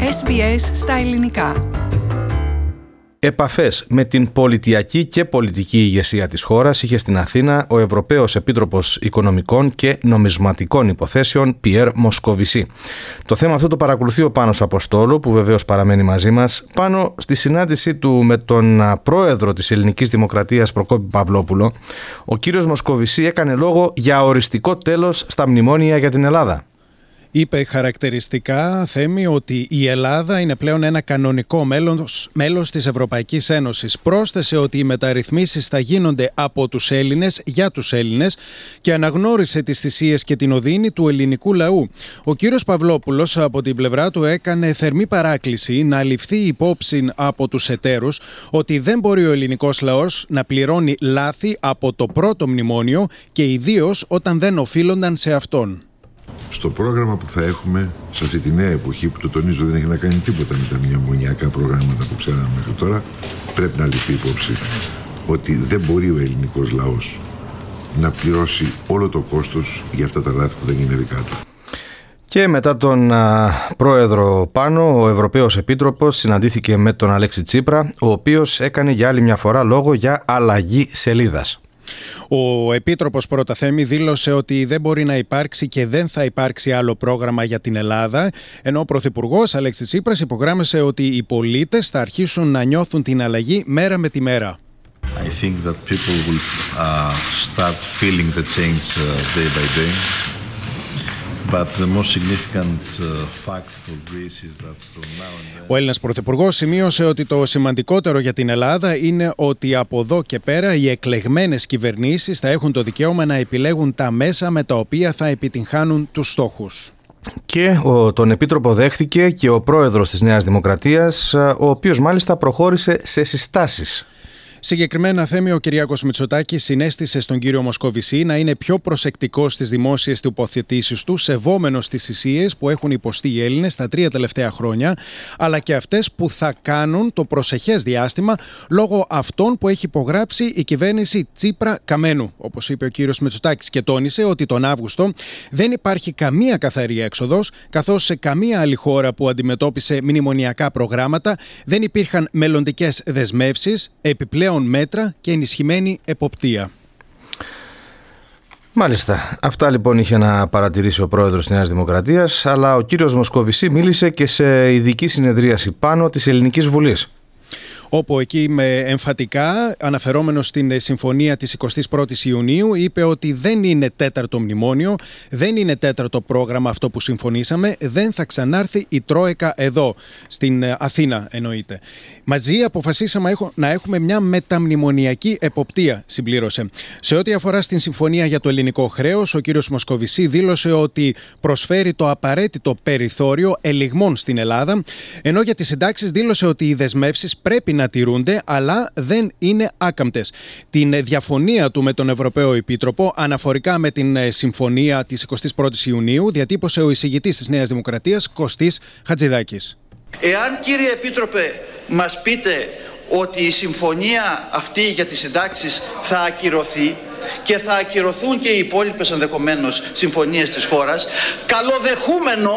SBS στα ελληνικά. Επαφές με την πολιτιακή και πολιτική ηγεσία της χώρας είχε στην Αθήνα ο Ευρωπαίος Επίτροπος Οικονομικών και Νομισματικών Υποθέσεων Πιέρ Μοσκοβισή. Το θέμα αυτό το παρακολουθεί ο Πάνος Αποστόλου, που βεβαίως παραμένει μαζί μας. Πάνω στη συνάντησή του με τον πρόεδρο της Ελληνικής Δημοκρατίας Προκόπη Παυλόπουλο, ο κύριος Μοσκοβισή έκανε λόγο για οριστικό τέλος στα μνημόνια για την Ελλάδα. Είπε χαρακτηριστικά, Θέμη, ότι η Ελλάδα είναι πλέον ένα κανονικό μέλος της Ευρωπαϊκής Ένωσης. Πρόσθεσε ότι οι μεταρρυθμίσεις θα γίνονται από τους Έλληνες για τους Έλληνες και αναγνώρισε τις θυσίες και την οδύνη του ελληνικού λαού. Ο κύριος Παυλόπουλος από την πλευρά του έκανε θερμή παράκληση να ληφθεί υπόψη από τους εταίρους ότι δεν μπορεί ο ελληνικός λαός να πληρώνει λάθη από το πρώτο μνημόνιο και ιδίως όταν δεν οφείλονταν σε αυτόν. Στο πρόγραμμα που θα έχουμε σε αυτή τη νέα εποχή, που το τονίζω δεν έχει να κάνει τίποτα με τα μνημονιακά προγράμματα που ξέραμε μέχρι τώρα, πρέπει να ληφθεί υπόψη ότι δεν μπορεί ο ελληνικός λαός να πληρώσει όλο το κόστος για αυτά τα λάθη που δεν είναι δικά του. Και μετά τον πρόεδρο Πάνο, ο Ευρωπαίος Επίτροπος συναντήθηκε με τον Αλέξη Τσίπρα, ο οποίος έκανε για άλλη μια φορά λόγο για αλλαγή σελίδας. Ο Επίτροπος πρώτα, Θέμη, δήλωσε ότι δεν μπορεί να υπάρξει και δεν θα υπάρξει άλλο πρόγραμμα για την Ελλάδα, ενώ ο Πρωθυπουργός Αλέξης Τσίπρας υπογράμμισε ότι οι πολίτες θα αρχίσουν να νιώθουν την αλλαγή μέρα με τη μέρα. I think that people will start feeling the change day by day. But the most significant fact for Greece is that from now and then... Ο Έλληνας Πρωθυπουργός σημείωσε ότι το σημαντικότερο για την Ελλάδα είναι ότι από εδώ και πέρα οι εκλεγμένες κυβερνήσεις θα έχουν το δικαίωμα να επιλέγουν τα μέσα με τα οποία θα επιτυγχάνουν τους στόχους. Και τον Επίτροπο δέχθηκε και ο πρόεδρος της Νέας Δημοκρατίας, ο οποίος μάλιστα προχώρησε σε συστάσεις. Συγκεκριμένα, Θέμη, ο Κυριάκος Μητσοτάκης συνέστησε στον κύριο Μοσκοβισή να είναι πιο προσεκτικός στις δημόσιες τοποθετήσεις του, σεβόμενος τις θυσίες που έχουν υποστεί οι Έλληνες τα 3 τελευταία χρόνια, αλλά και αυτές που θα κάνουν το προσεχές διάστημα λόγω αυτών που έχει υπογράψει η κυβέρνηση Τσίπρα-Καμένου, όπως είπε ο κύριος Μητσοτάκης, και τόνισε ότι τον Αύγουστο δεν υπάρχει καμία καθαρή έξοδος, καθώς σε καμία άλλη χώρα που αντιμετώπισε μνημονιακά προγράμματα δεν υπήρχαν μελλοντικές δεσμεύσεις, επιπλέον μέτρα και ενισχυμένη εποπτεία. Μάλιστα. Αυτά λοιπόν είχε να παρατηρήσει ο πρόεδρος της Νέας Δημοκρατίας, αλλά ο κύριος Μοσκοβισή μίλησε και σε ειδική συνεδρίαση πάνω της Ελληνικής Βουλής, όπου εκεί με εμφατικά, αναφερόμενος στην συμφωνία της 21ης Ιουνίου, είπε ότι δεν είναι τέταρτο μνημόνιο, δεν είναι τέταρτο πρόγραμμα αυτό που συμφωνήσαμε, δεν θα ξανάρθει η Τρόικα εδώ, στην Αθήνα εννοείται. Μαζί αποφασίσαμε να έχουμε μια μεταμνημονιακή εποπτεία, συμπλήρωσε. Σε ό,τι αφορά στην συμφωνία για το ελληνικό χρέος, ο κύριος Μοσκοβισή δήλωσε ότι προσφέρει το απαραίτητο περιθώριο ελιγμών στην Ελλάδα, ενώ για τις συντάξεις δήλωσε ότι οι δεσμεύσεις πρέπει να τηρούνται, αλλά δεν είναι άκαμπτες. Την διαφωνία του με τον Ευρωπαίο Επίτροπο αναφορικά με την συμφωνία της 21ης Ιουνίου διατύπωσε ο εισηγητής της Νέας Δημοκρατίας, Κωστής Χατζηδάκης. Εάν, κύριε Επίτροπε, μας πείτε ότι η συμφωνία αυτή για τις συντάξεις θα ακυρωθεί και θα ακυρωθούν και οι υπόλοιπες ενδεχομένως συμφωνίες της χώρας, καλοδεχούμενο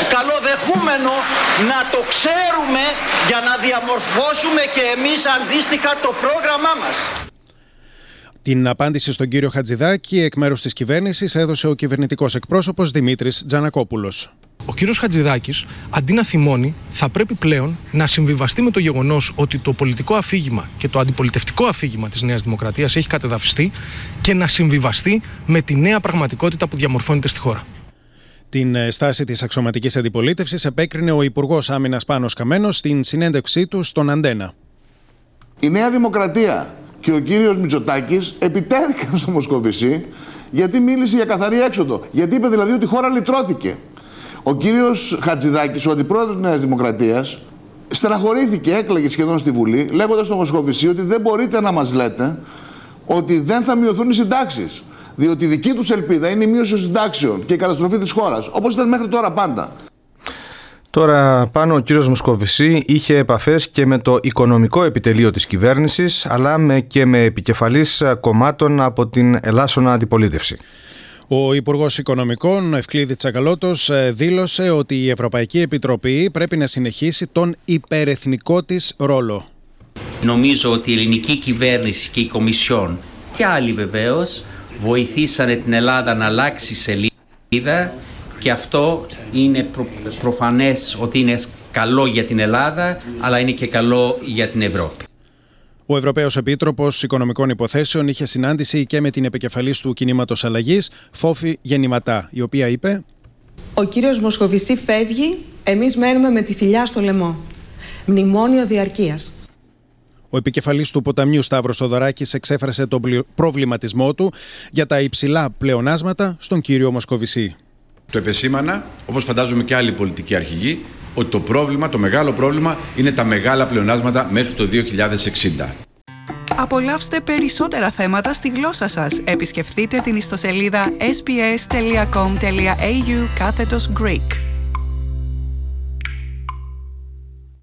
να το ξέρουμε για να διαμορφώσουμε και εμείς αντίστοιχα το πρόγραμμά μας. Την απάντηση στον κύριο Χατζηδάκη εκ μέρους της κυβέρνησης έδωσε ο κυβερνητικός εκπρόσωπος Δημήτρης Τζανακόπουλος. Ο κύριος Χατζηδάκης, αντί να θυμώνει, θα πρέπει πλέον να συμβιβαστεί με το γεγονός ότι το πολιτικό αφήγημα και το αντιπολιτευτικό αφήγημα της Νέας Δημοκρατίας έχει κατεδαφιστεί και να συμβιβαστεί με τη νέα πραγματικότητα που διαμορφώνεται στη χώρα. Την στάση της αξιωματικής αντιπολίτευσης επέκρινε ο Υπουργός Άμυνας Πάνος Καμένος στην συνέντευξή του στον Αντένα. Η Νέα Δημοκρατία και ο κύριος Μητσοτάκης επιτέθηκαν στο Μοσκοβισή γιατί μίλησε για καθαρή έξοδο. Γιατί είπε δηλαδή ότι η χώρα λυτρώθηκε. Ο κύριος Χατζηδάκης, ο αντιπρόεδρος της Νέας Δημοκρατίας, στεναχωρήθηκε, έκλαιγε σχεδόν στη Βουλή, λέγοντας στο Μοσκοβισή ότι δεν μπορείτε να μας λέτε ότι δεν θα μειωθούν οι συντάξεις. Διότι η δική τους ελπίδα είναι η μείωση των συντάξεων και η καταστροφή της χώρας, όπως ήταν μέχρι τώρα πάντα. Τώρα πάνω ο κύριος Μοσκοβισή είχε επαφές και με το οικονομικό επιτελείο της κυβέρνησης, αλλά και με επικεφαλής κομμάτων από την ελάσσονα αντιπολίτευση. Ο Υπουργός Οικονομικών, Ευκλήδη Τσακαλώτος, δήλωσε ότι η Ευρωπαϊκή Επιτροπή πρέπει να συνεχίσει τον υπερεθνικό της ρόλο. Νομίζω ότι η ελληνική κυβέρνηση και η Κομισιόν και άλλοι βεβαίως βοηθήσανε την Ελλάδα να αλλάξει σελίδα και αυτό είναι προφανές ότι είναι καλό για την Ελλάδα, αλλά είναι και καλό για την Ευρώπη. Ο Ευρωπαίος Επίτροπος Οικονομικών Υποθέσεων είχε συνάντηση και με την επικεφαλής του Κινήματος Αλλαγής, Φόφη Γεννηματά, η οποία είπε: «Ο κύριος Μοσκοβισή φεύγει, εμείς μένουμε με τη θηλιά στο λαιμό. Μνημόνιο διαρκείας». Ο επικεφαλής του ποταμιού Σταύρος Θοδωράκης εξέφρασε τον προβληματισμό του για τα υψηλά πλεονάσματα στον κύριο Μοσκοβισή. Το επεσήμανα, όπως φαντάζομαι και άλλοι πολιτικοί αρχηγοί, ότι το πρόβλημα, το μεγάλο πρόβλημα, είναι τα μεγάλα πλεονάσματα μέχρι το 2060. Απολαύστε περισσότερα θέματα στη γλώσσα σας. Επισκεφτείτε την ιστοσελίδα sbs.com.au/Greek.